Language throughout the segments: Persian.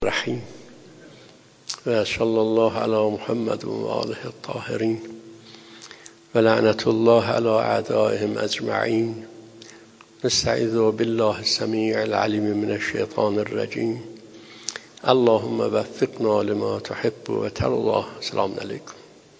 الرحیم و صلی الله علی محمد و آله الطاهرین و لعنت الله علی اعدائهم اجمعین. نستعیذ بالله السمیع العلیم من الشیطان الرجیم. اللهم وفقنا لما تحب و ترضى. السلام علیکم.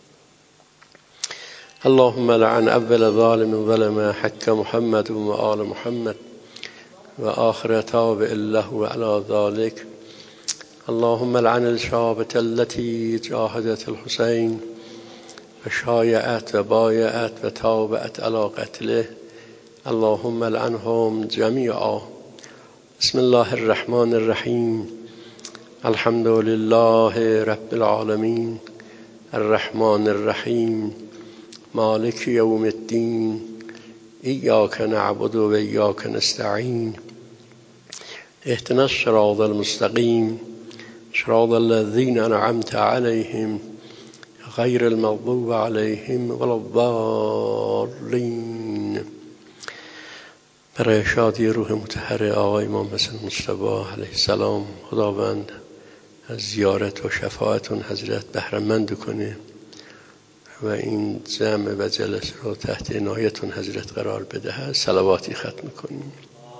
اللهم لعن اول ظالم ظلم حق محمد و آل محمد و آخر تابع له علی ذلك. اللهم لعن الشابة التي جاهدت الحسين وشايعت وبايعت وتابعت على قتله. اللهم لعنهم جميعا. بسم الله الرحمن الرحيم. الحمد لله رب العالمين الرحمن الرحيم مالك يوم الدين إياك نعبد وإياك نستعين اهدنا الصراط المستقيم صراط الذين أنعمت عليهم غير المغضوب عليهم ولا الضالين. برای شادی روح مطهر آقای امام حسن مصطفی علیه السلام خداوند از زیارت و شفاعتون حضرت بهره‌مند کنه و این جمع و جلسه رو تحت عنایتون حضرت قرار بده. صلواتی ختم کنیم.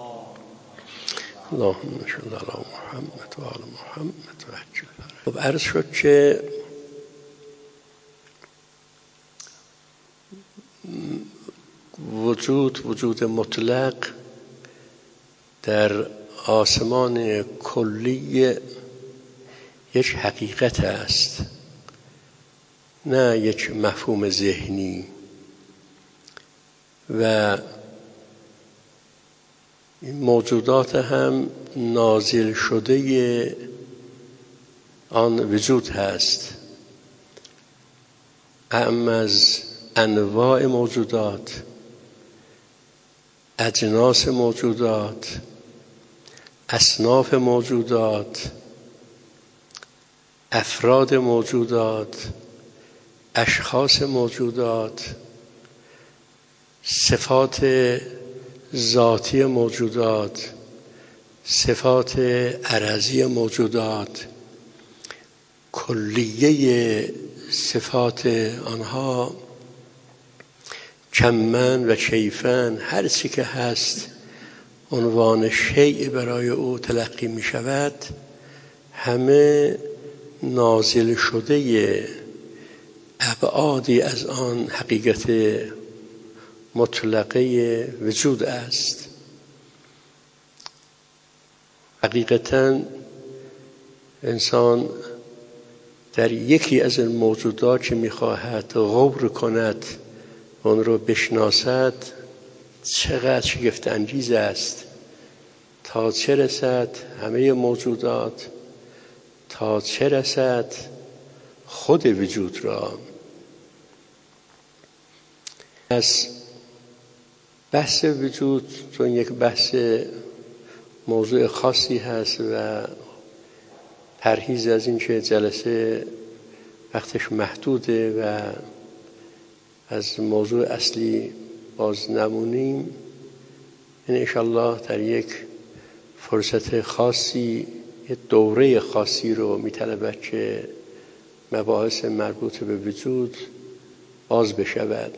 اللهم صل علی محمد و آل محمد و عجل فرجهم. خب عرض شد که وجود مطلق در آسمان کلی یک حقیقت است، نه یک مفهوم ذهنی. و این موجودات هم نازل شده آن وجود هست. اعم از انواع موجودات، اجناس موجودات، اصناف موجودات، افراد موجودات، اشخاص موجودات، صفات ذاتی موجودات، صفات عرضی موجودات، کلیه صفات آنها کمن و کیفن، هر چی که هست عنوان شیء برای او تلقی می شود، همه نازل شده ابعادی از آن حقیقت مطلقه وجود است. حقیقتاً انسان در یکی از این موجودات که می‌خواهد غور کند اون رو بشناسد چقدر شگفت انگیز است. تا چه رسد همه موجودات، تا چه رسد خود وجود را. از بحث وجود، چون یک بحث موضوع خاصی هست و پرهیز از این که جلسه وقتش محدوده و از موضوع اصلی باز نمونیم، این انشالله در یک فرصت خاصی، یک دوره خاصی رو میطلبد که مباحث مربوط به وجود باز بشود.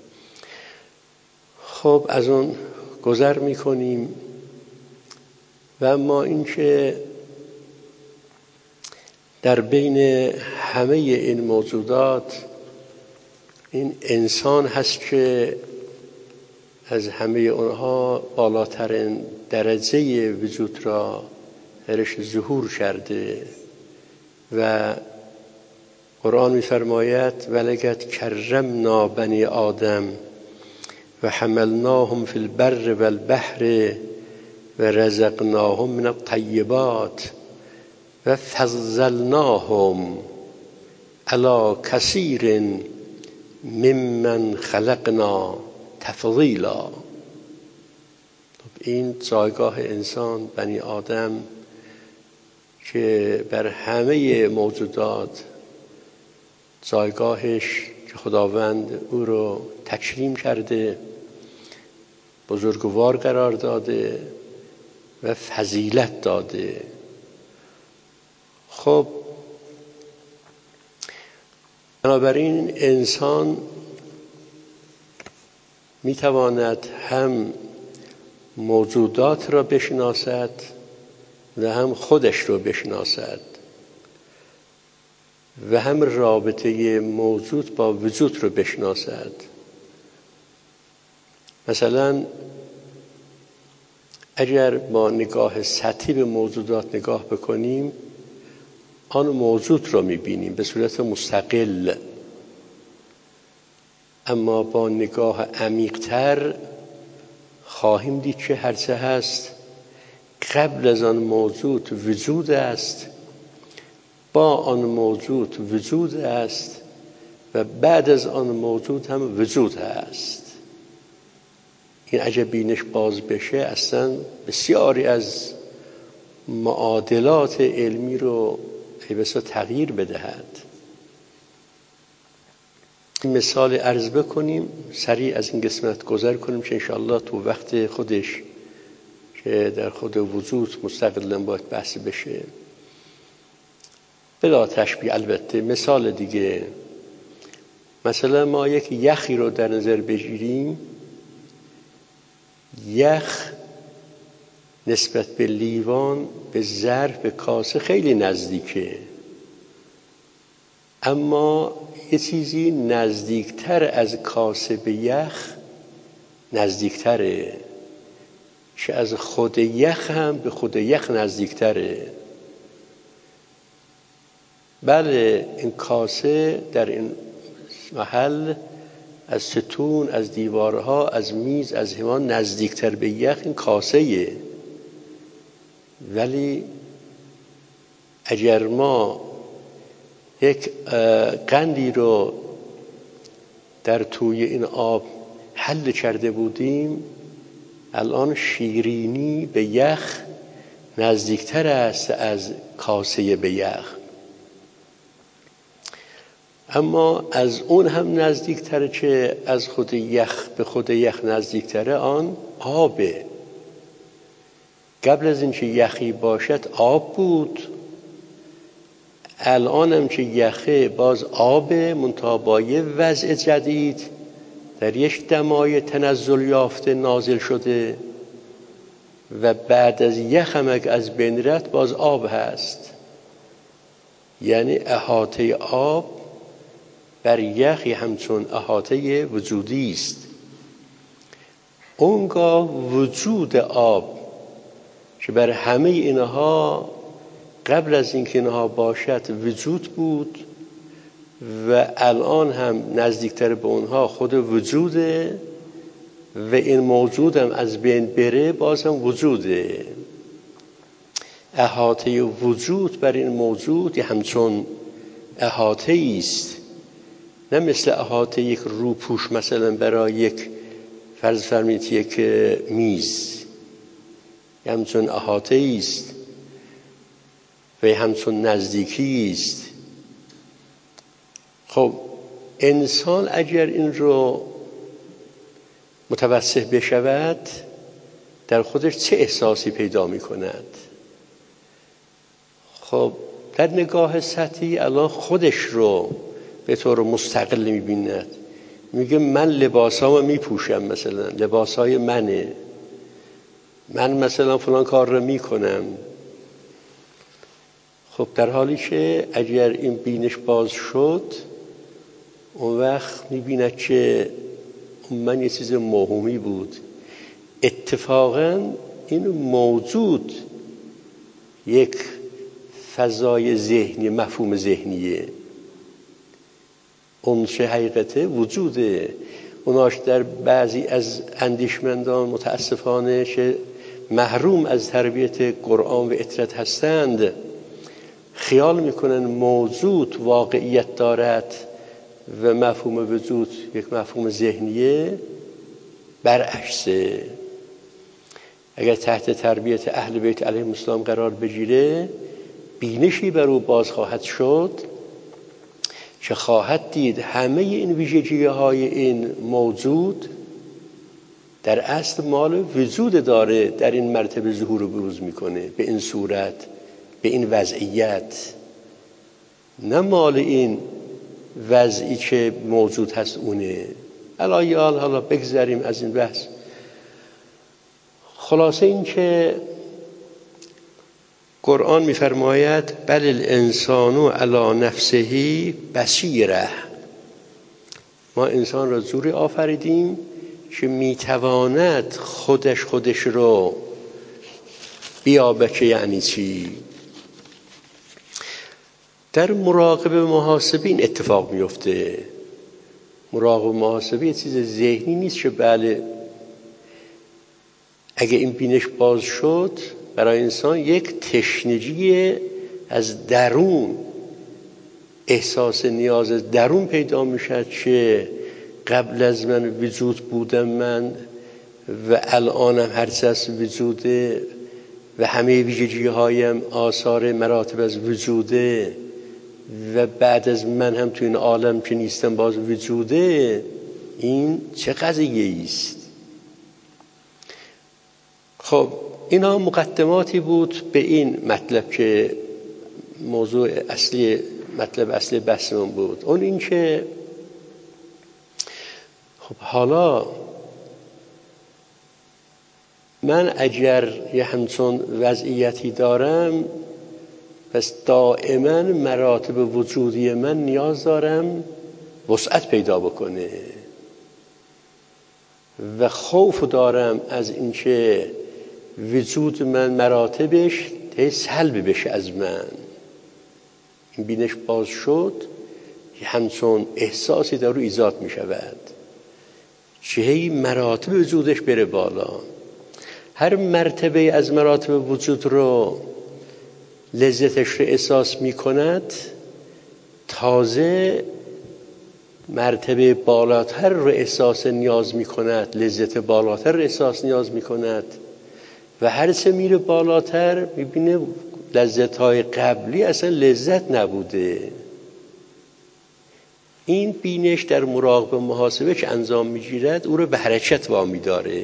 خب از اون گذر میکنیم و اما این که در بین همه این موجودات این انسان هست که از همه اونها بالاترین درجه وجود را درش ظهور کرده و قرآن می‌فرماید ولقد کرمنا بنی آدم و حملناهم فی البر و البحر و رزقناهم من الطیبات و فضلناهم علی کثیر ممن خلقنا تفضیلا. این جایگاه انسان بنی آدم که بر همه موجودات جایگاهش که خداوند او رو تکریم کرده، بزرگوار قرار داده و فضیلت داده خب بنابراین انسان میتواند هم موجودات را بشناسد و هم خودش را بشناسد و هم رابطه موجود با وجود را بشناسد. مثلا اگر با نگاه سطحی به موجودات نگاه بکنیم، آن موجود را میبینیم به صورت مستقل، اما با نگاه عمیق‌تر خواهیم دید که هرچه هست قبل از آن موجود وجود است، با آن موجود وجود است و بعد از آن موجود هم وجود هست. این اگه بینش باز بشه اصلا بسیاری از معادلات علمی رو بسیار تغییر بدهد. مثال عرض بکنیم، سریع از این قسمت گذر کنیم که انشاءالله تو وقت خودش که در خود وجود مستقلاً باید بحث بشه، بلا تشبیه. البته مثال دیگه، مثلا ما یک یخی رو در نظر بگیریم، یخ نسبت به لیوان، به ظرف، به کاسه خیلی نزدیکه، اما یه چیزی نزدیکتر از کاسه به یخ نزدیکتره، که از خود یخ هم به خود یخ نزدیکتره. بله این کاسه در این محل از ستون، از دیوارها، از میز، از حیوان نزدیکتر به یخ این کاسه‌ایه. ولی اگر ما یک قندی رو در توی این آب حل کرده بودیم، الان شیرینی به یخ نزدیکتر است از کاسه به یخ، اما از اون هم نزدیکتره که از خود یخ به خود یخ نزدیکتره آن آبه. قبل از اینکه یخی باشد آب بود، الان هم که یخه باز آبه، منتها با یه وضع جدید در یک دمای تنزل یافته نازل شده و بعد از یخ هم اگه از بین رفت باز آب هست. یعنی احاطه آب بر یخی همچون احاطه وجودی است. اونگاه وجود آب که بر همه اینها قبل از اینکه اینها باشد وجود بود و الان هم نزدیکتر به اونها خود وجوده و این موجود هم از بین بره باز هم وجوده. احاطه وجود بر این موجود همچون احاطه است، نه مثل احاطه یک روپوش مثلا برای یک فرض فرمایید یک میز، همچون احاطه است و همچون نزدیکی است. خب انسان اگر این رو متوسع بشود در خودش چه احساسی پیدا می کند؟ خب در نگاه سطحی الان خودش رو به طور مستقل می بیند، میگه من لباسامو می پوشم، مثلا لباسای منه، من مثلا فلان کار رو می کنم. خب در حالی که اگر این بینش باز شد اون وقت میبیند که من یه چیز موهومی بود. اتفاقا این موجود یک فضای ذهنی، مفهوم ذهنیه، اون چه حقیقته وجوده. اوناش در بعضی از اندیشمندان متاسفانه که محروم از تربیت قرآن و اطرت هستند خیال میکنن موجود واقعیت دارد و مفهوم وجود یک مفهوم ذهنیه. برعکسه. اگر تحت تربیت اهل بیت علیهم السلام قرار بگیره بینشی بر او باز خواهد شد که خواهد دید همه این ویژگی‌های این موجود در اصل مال وجود داره، در این مرتبه ظهور و بروز میکنه به این صورت، به این وضعیت. نه مال این وضعی که موجود هست اونه. الایال حالا بگذریم از این بحث. خلاصه این که قرآن می‌فرماید بل الانسان علی نفسه بصیره، ما انسان را جوری آفریدیم که میتواند خودش رو بیابه. که یعنی چی؟ در مراقبه محاسبه این اتفاق میفته. مراقبه محاسبه یه چیز ذهنی نیست که بله اگه این بینش باز شد برای انسان یک تشنگی از درون، احساس نیاز از درون پیدا میشه که قبل از من وجود بودم من و الانم هرچه از وجوده و همه ویژگی هایم آثار مراتب از وجوده و بعد از من هم تو این عالم که نیستم باز وجوده. این چه قضیه است؟ خب اینا مقدماتی بود به این مطلب که موضوع اصلی، مطلب اصلی بحثمون بود. اون این که خب حالا من اگر یه همچون وضعیتی دارم پس دائما مراتب وجودی من نیاز دارم وسعت پیدا بکنه و خوف دارم از اینکه وجود من مراتبش سلب بشه از من. این بینش باز شد همچون احساسی در رو ایجاد می شود که هی مراتب وجودش بره بالا. هر مرتبه از مراتب وجود رو لذتش رو احساس می کند، تازه مرتبه بالاتر رو احساس نیاز می کند، لذت بالاتر رو احساس نیاز می کند و هر چه میره بالاتر میبینه لذت‌های قبلی اصلا لذت نبوده. این بینش در مراقبه محاسبه که انجام میگیرد او رو به حرکت وامی داره.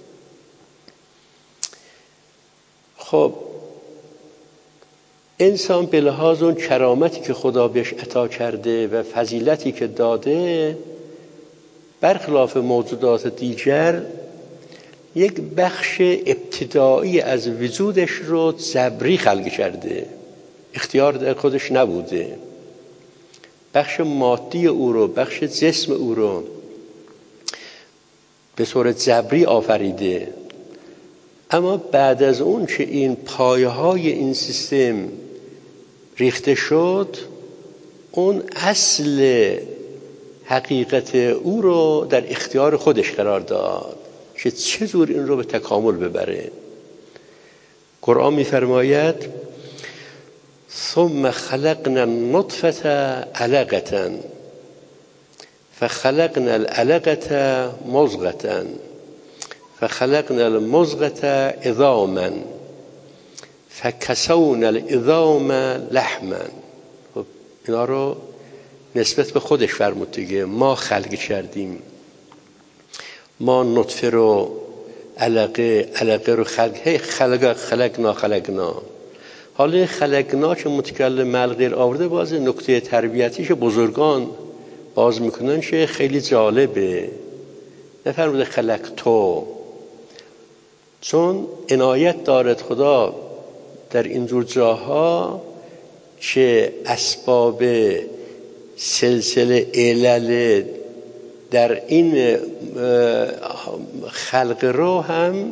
خب انسان به لحاظ اون کرامتی که خدا بهش عطا کرده و فضیلتی که داده، برخلاف موجودات دیگر یک بخش ابتدایی از وجودش رو جبری خلق کرده، اختیار در خودش نبوده. بخش مادی او رو، بخش جسم او رو به صورت جبری آفریده. اما بعد از اون که این پایه های این سیستم ریخته شد، اون اصل حقیقت او رو در اختیار خودش قرار داد که چطور این رو به تکامل ببره. قرآن می‌فرماید ثم خلقنا النطفة علقة فخلقنا العلقة مضغة فخلقنا المضغة عظاما فکسونا العظام لحما. خب اینا رو نسبت به خودش فرمود دیگه. ما خلق کردیم، ما نطفه رو علقه رو خلقنا. حالا خلقنا که متکلم ملغیر آورده، باز نکته تربیتی که بزرگان باز میکنن که خیلی جالبه. نفرموده خلق تو، چون عنایت دارد خدا در اینجور جاها که اسباب سلسله علل در این خلق رو هم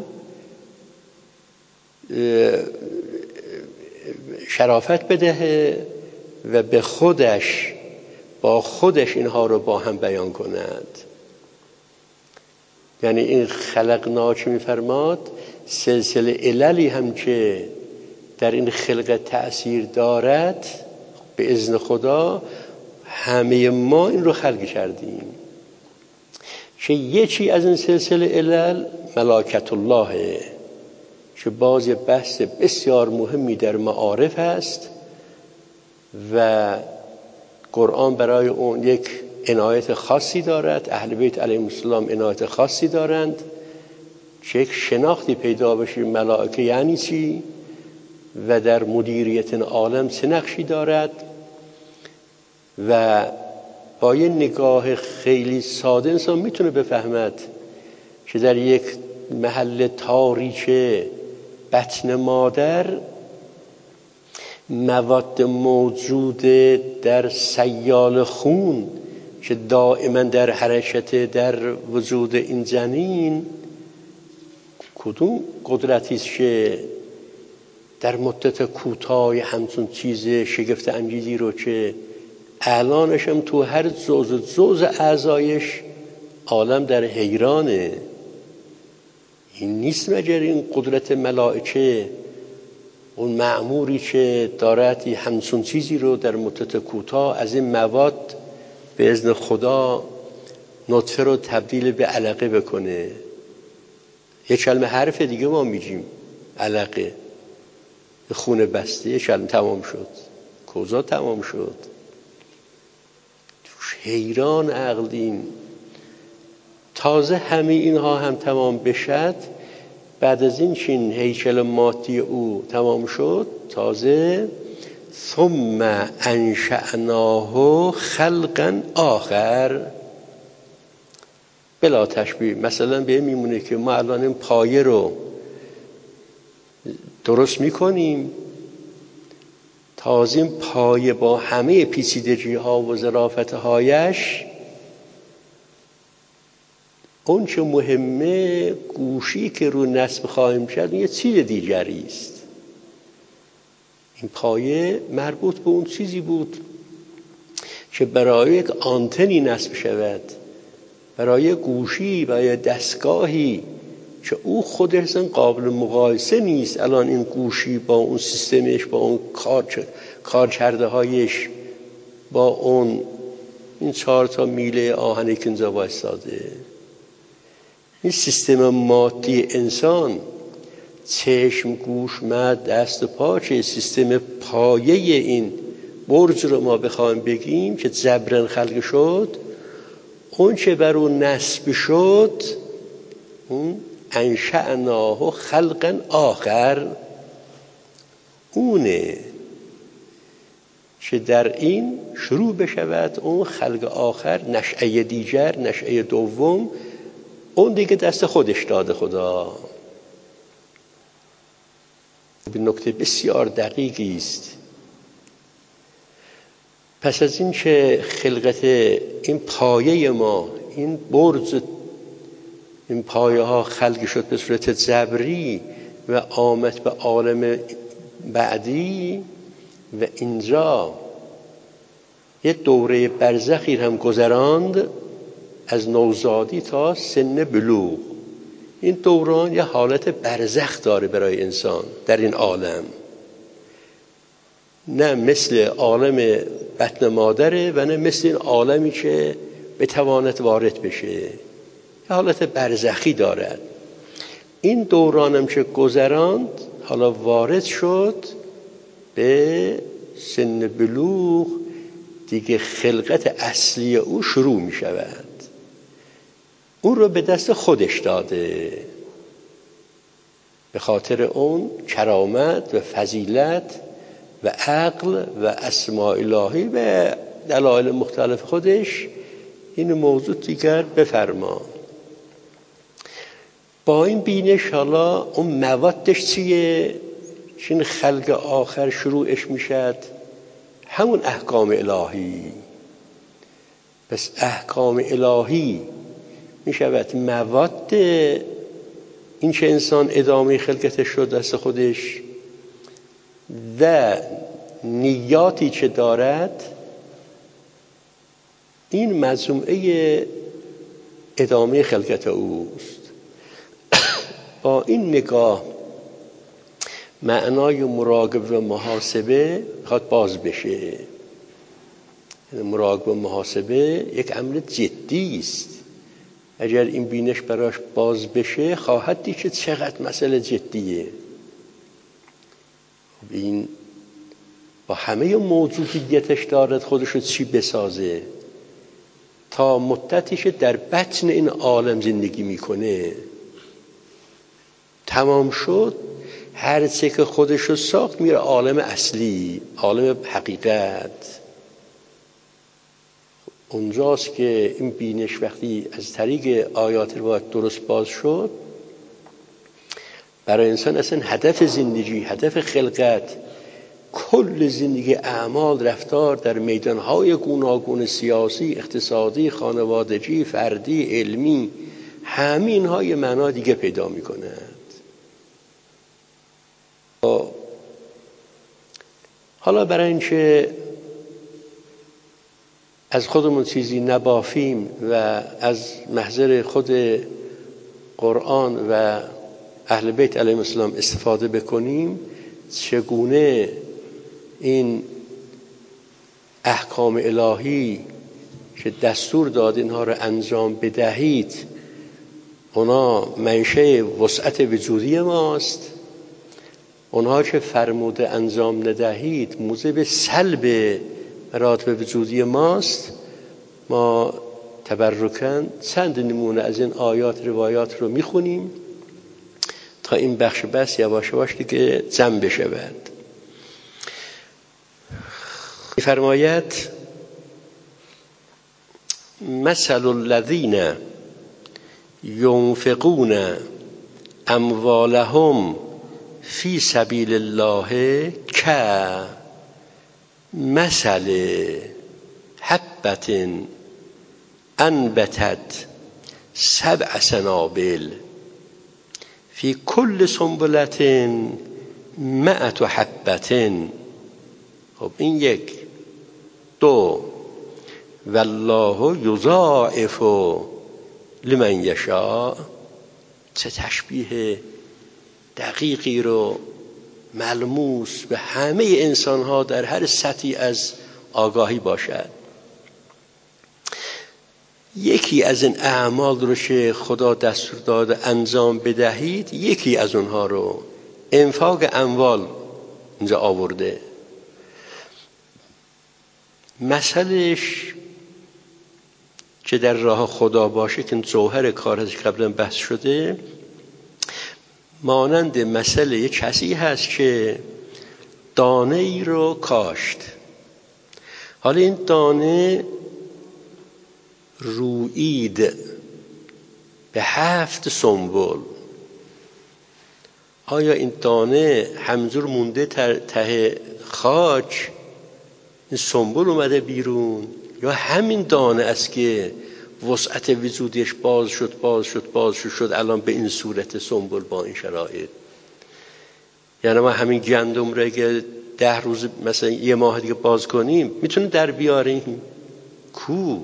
شرافت بدهه و به خودش، با خودش اینها رو با هم بیان کند. یعنی این خلقنا که میفرماد سلسله عللی هم که در این خلقت تأثیر دارد، به اذن خدا همه ما این رو خلق کردیم که یکی از این سلسله علل ملائکت الله که باز بحث بسیار مهمی در معارف است و قرآن برای اون یک عنایت خاصی دارد. اهل بیت علیهم السلام عنایت خاصی دارند که یک شناختی پیدا بشه ملائکه یعنی چی و در مدیریت عالم چه نقشی دارد. و با یه نگاه خیلی ساده انسان میتونه بفهمد که در یک محل تاریک بطن مادر مواد موجود در سیال خون که دائما در حرکت در وجود این جنین کدوم قدرتی است که در مدت کوتاه همچون چیز شگفت انگیزی رو که الانش هم تو هر جزء اعضایش عالم در حیرانه. این نیست مگر این قدرت ملائکه، اون مأموری که دارد همچون چیزی رو در مدت کوتاه از این مواد به اذن خدا نطفه رو تبدیل به علقه بکنه. یه کلمه حرف دیگه ما میگیم علقه، خون بسته. یه کلمه تمام شد. کجا تمام شد؟ حیران عقلیم. تازه همه اینها هم تمام بشد، بعد از این چین هیکل مادی او تمام شد، تازه ثم انشأناه خلقا آخر بلا تشبیه. مثلا به میمونه که ما الان این پایه رو درست میکنیم، تازه این پایه با همه پیچیدگی ها و ظرافت هایش، اون چه مهمه گوشی که رو نصب خواهیم شد یه چیز دیگری است. این پایه مربوط به اون چیزی بود که برای یک آنتنی نصب شود، برای گوشی، برای دستگاهی که او خودش قابل مقایسه نیست. الان این گوشی با اون سیستمش، با اون کار کرده هایش، با اون این 4 تا میله آهنی که اینجا وایساده، این سیستم مادی انسان، چشم، گوش، مد، دست و پا، که سیستم پایه این برج رو ما بخوایم بگیم که جبران خلق شد، اون چه بر اون نصب شد، اون انشأناه خلقا آخر، اونه که در این شروع بشود اون خلق آخر، نشأه دیگر، نشأه دوم، اون دیگه دست خودش داده خدا. به نکته بسیار دقیقی است. پس از این که خلقت این پایه ما، این برج، این پایه ها خلق شد به صورت جبری و آمد به عالم بعدی و اینجا یه دوره برزخی هم گذراند از نوزادی تا سن بلوغ. این دوران یه حالت برزخ داره برای انسان در این عالم، نه مثل عالم بطن مادره و نه مثل این عالمی که بتواند وارد بشه. یه حالت برزخی دارد. این دورانم که گذراند، حالا وارد شد به سن بلوغ، دیگه خلقت اصلی او شروع می شود. اون رو به دست خودش داده، به خاطر اون کرامت و فضیلت و عقل و اسماء الهی و دلایل مختلف خودش این موضوع دیگر بفرما. با این بینش حالا اون موادش چیه؟ چین خلق آخر شروعش میشد همون احکام الهی. پس احکام الهی میشود مواد این که انسان ادامه خلقتش شد دست خودش و نیاتی که دارد، این مجموعه ادامه خلقت اوست. با این نگاه معنای مراقبه و محاسبه خواهد باز بشه. مراقبه و محاسبه یک امر جدی است. اگر این بینش براش باز بشه خواهد دید که چقدر مسئله جدیه. این با همه موجودیتش دارد خودش رو چی بسازه، تا مدتش در بطن این عالم زندگی میکنه. تمام شد، هر چه که خودش رو ساخت میره عالم اصلی، عالم حقیقت. اونجاست که این بینش وقتی از طریق آیات روایت درست باز شد، برای انسان اصلا هدف زندگی، هدف خلقت، کل زندگی، اعمال، رفتار در میدانهای گوناگون سیاسی، اقتصادی، خانوادگی، فردی، علمی، همه اینها یه معنا دیگه پیدا می‌کند. حالا برای اینکه از خودمون چیزی نبافیم و از محضر خود قرآن و اهل بیت علیهم السلام استفاده بکنیم، چگونه این احکام الهی که دستور داد اینها رو انجام بدهید، اونا منشأ وسعت وجودی ماست، اونها که فرموده انجام ندهید موجب سلب مراتب وجودی ماست. ما تبرکاً چند نمونه از این آیات روایات رو میخونیم تا این بخش بس یواش یواش دیگه جمع بشود. می‌فرماید مثل الذین ينفقون اموالهم فی سبیل الله کمثل حبة انبتت 7 سنابل فی کل سنبلة 100 حبة. خب این یک. 2 والله یضاعف لمن یشاء. چه تشبیه دقیقی رو ملموس به همه انسان‌ها در هر سطحی از آگاهی باشد. یکی از این اعمال رو که خدا دستور داده انجام بدهید، یکی از اونها رو انفاق اموال اینجا آورده. مثلش که در راه خدا باشه که جوهر کار از قبلا بحث شده، مانند مثل یک کسی هست که دانه ای رو کاشت. حالا این دانه رویید به 7 سنبل. آیا این دانه همجور مونده ته خاک، این سنبل اومده بیرون، یا همین دانه است که وسعت وجودیش باز شد الان به این صورت سنبل با این شرایط؟ یعنی ما همین گندم رو اگه 10 روز مثلا 1 ماه دیگه باز کنیم میتونه در بیاریم؟ کو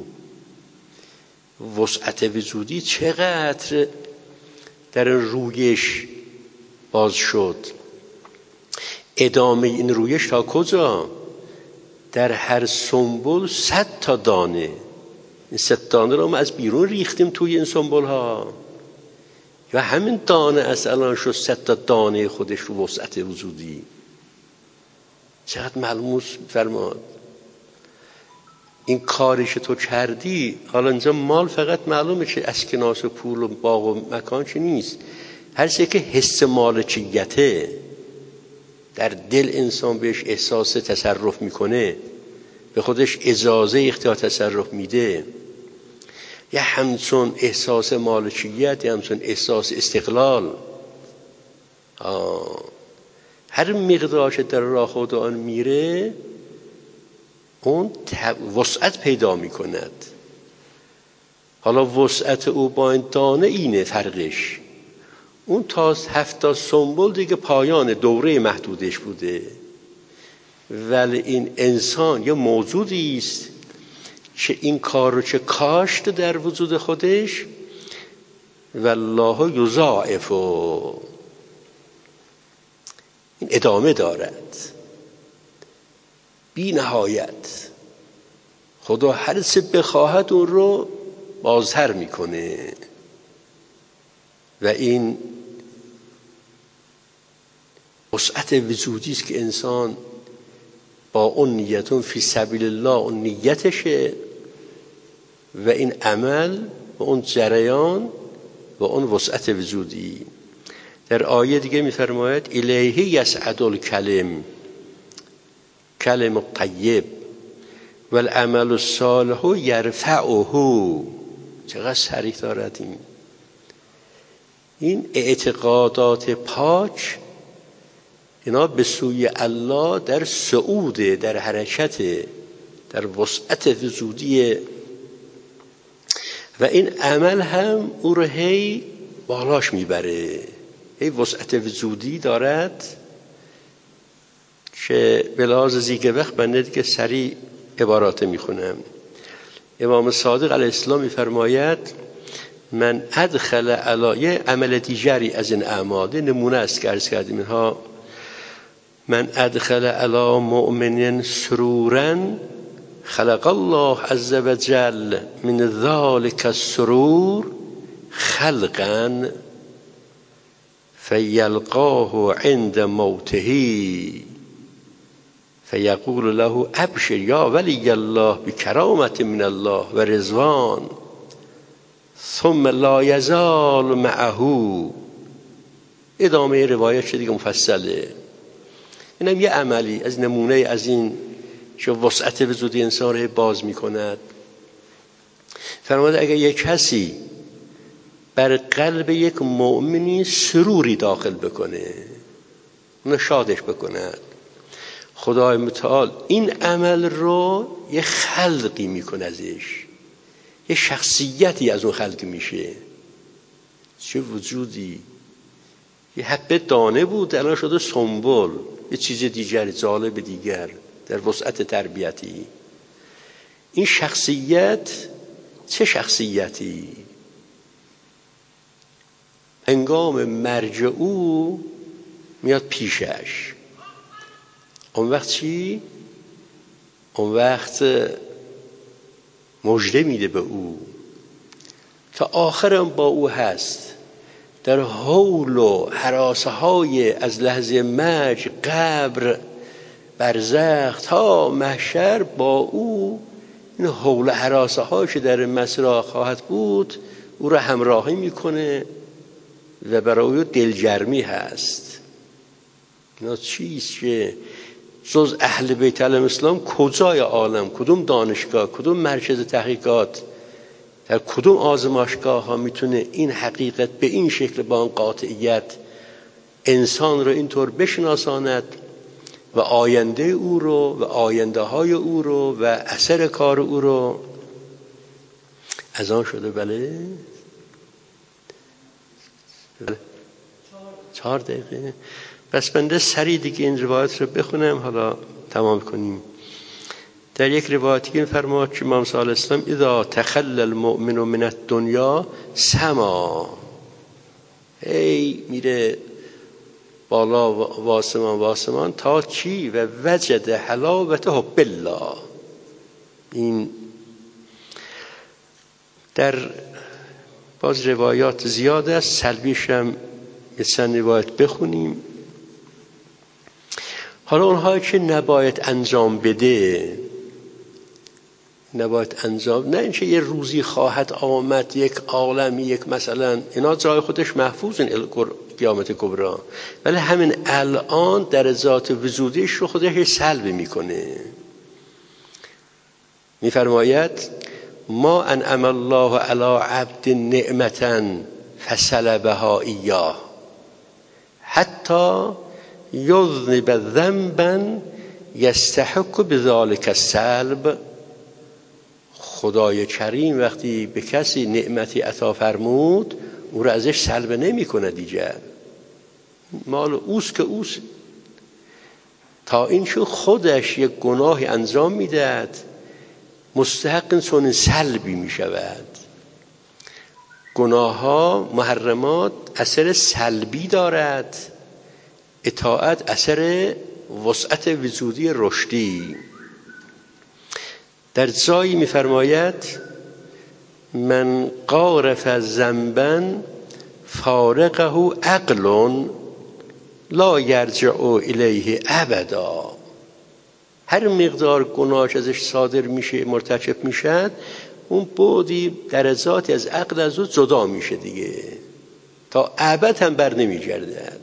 وسعت وجودی چقدر در رویش باز شد. ادامه این رویش تا کجا؟ در هر سنبل 100 تا دانه. این 100 دانه رو ما از بیرون ریختیم توی این سنبل ها، یا همین دانه از الان شد 100 تا دانه خودش رو وسعت وجودی. چقدر ملموس فرماد. این کاری که تو کردی، حالا اینجا مال فقط معلومه که اسکناس و پول و باغ و مکان که نیست، هر چیزی که حس مالکیته در دل انسان بهش احساس تصرف میکنه، به خودش اجازه اختیار تصرف میده، یا همچون احساس مالکیت، یا همچون احساس استقلال، هر مقدار که در راه خدا آن میره اون وسعت پیدا میکند. حالا وسعت او با این دانه اینه فرقش. اون تا 7 سنبل دیگه پایان دوره محدودش بوده، ولی این انسان یه موجودی است که این کار رو که کاشت در وجود خودش، والله یضاعف، این ادامه دارد بی نهایت. خدا هر چه بخواهد اون رو بازتر میکنه. و این وسعت وجودی است که انسان با اون نیتون فی سبیل الله، اون نیتشه، و این عمل و اون جریان و اون وسعت وجودی. در آیه دیگه می‌فرماید الیه یصعد الکلم الطیب و العمل الصالح یرفعه. چقدر صریح دارد این اعتقادات پاک، اینا به سوی الله در صعود، در حرکت، در وسعت وجودی، و این عمل هم او رو هی بالاش میبره، هی وسعت وجودی دارد که به لحاظ زیگ وقت بنده دیگه سریع عبارات میخونم. امام صادق علیه السلام میفرماید من ادخل علی، یه عمل دیگری از این اعمال نمونه است که عرض کردیم اینها، من ادخل علی مؤمن سرورا خلق الله عز وجل من ذلك السرور خلقا فیلقاه عند موته فیقول له ابشر یا ولی الله بکرامت من الله و رضوان ثم لا یزال معه. ادامه روایت شد دیگه مفصله. اینم یه عملی از نمونه از این که وسعت وجودی انسان رو باز میکند. فرموده اگر یک کسی بر قلب یک مؤمنی سروری داخل بکنه، اونو شادش بکند، خدای متعال این عمل رو یه خلقی میکنه ازش، یه شخصیتی از اون خلق میشه. چه وجودی! یه حبه دانه بود الان شده سنبل، یه چیز دیگر جالب دیگر در وسعت تربیتی. این شخصیت چه شخصیتی؟ هنگام مرج او میاد پیشش. اون وقت چی؟ اون وقت مژده میده به او تا آخرم با او هست، در حول و هراسه های از لحظه مرج، قبر، برزخ تا محشر با او. این حول و هراسه هاش در مسرا خواهد بود، او را همراهی میکنه و برای او دلگرمی هست. اینا چیست که جز اهل بیت علیهم السلام کجای عالم، کدوم دانشگاه، کدوم مرکز تحقیقات، در کدوم آزمایشگاه ها میتونه این حقیقت به این شکل با اون قاطعیت انسان رو اینطور بشناساند و آینده او رو و آینده های او رو و اثر کار او رو. از آن شده بله 4 دقیقه. بس بنده سریع دیگه این روایت رو بخونم حالا تمام کنیم. در یک روایتی این فرمود که امام صلی الله علیه و سلم اذا تخلى المؤمن من الدنیا سما، ای میره بالا واسمان تا چی؟ و وجد حلاوت حب الله. این در باز روایات زیاد است، سلبیش هم یه چند روایت بخونیم. حالا اونهایی که نباید انجام بده، نباید انجام، نه اینکه یه روزی خواهد آمد یک عالمی، یک مثلا، اینا جای خودش محفوظ این قیامت کبرا، ولی همین الان در ذات وجودیش رو خودش سلب میکنه. میفرماید ما انعم الله علی عبد نعمتا فسلبها ایاه حتی یذنب ذنبا یستحق بذلک السلب. خدای کریم وقتی به کسی نعمتی عطا فرمود او را ازش سلب نمی کنه دیگر، مال اوست که اوست، تا این شو خودش یک گناهی انجام میدهد مستحق چون سلبی می شود. گناه ها، محرمات اثر سلبی دارد، اطاعت اثر وسعت وجودی رشدی. در جایی می‌فرماید من قارف ذنبا فارقه عقل لا یرجع الیه ابدا. هر مقدار گناهش ازش صادر میشه، مرتکب میشه، اون بعدی درجاتی از عقل از او جدا میشه دیگه، تا ابد هم بر نمیگردد.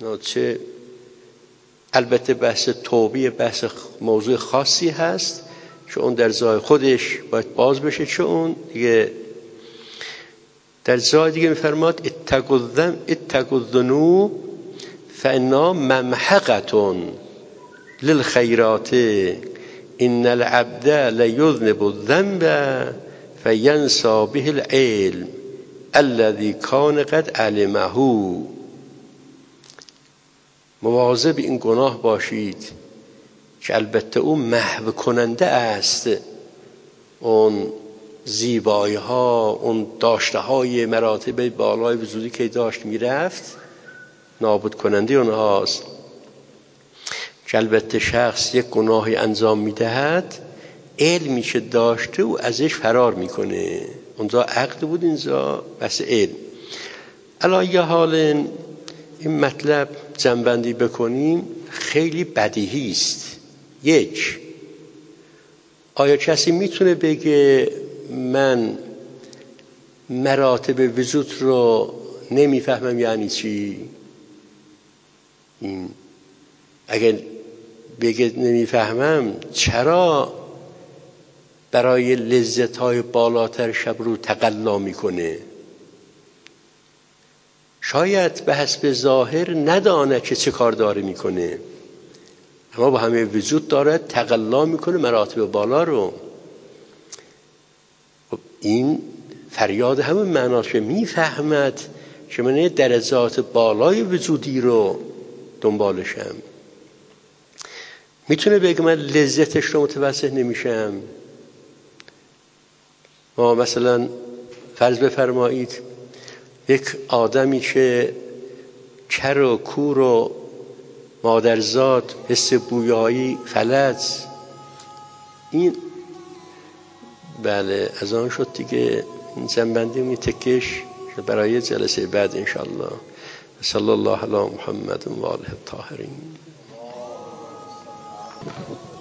البته بحث توبه بحث موضوع خاصی هست، چون اون در ذات خودش باید باز بشه، چون اون دیگه در ذات دیگه میفرماد اتقوا الذنوب فإنها ممحقة للخيرات ان العبد ليذنب الذنب فینسى به العلم الذي كان قد علمه. مواظب این گناه باشید که البته او محو کننده است اون زیبایی ها، اون داشته های مراتب بالای وجودی که داشت میرفت، نابود کننده اونهاست. که البته شخص یک گناهی انجام میدهد، علمی که داشته او ازش فرار میکنه. اونجا عقل بود، اینجا بس علم. علی یه حال این مطلب جمع‌بندی بکنیم خیلی بدیهی است. یک، آیا کسی میتونه بگه من مراتب وجود رو نمیفهمم؟ یعنی چی؟ این اگر بگه نمیفهمم، چرا برای لذت‌های بالاتر شب رو تقلا میکنه؟ شاید به حسب ظاهر ندانه که چه کار داره میکنه، اما با همه وجود داره تقلا میکنه مراتب بالا رو. این فریاد همون معناست که میفهمد که من درجات بالای وجودی رو دنبالشم. میتونه بگه من لذتش رو متوسط نمیشم. ما مثلا فرض بفرمایید یک آدمی که کر و کور و مادرزاد، حس بویایی، فلج، این بله از آن شد دیگه. این جنبندی می تکش برای جلسه بعد انشاءالله. صلی الله علی محمد و آله الطاهرین.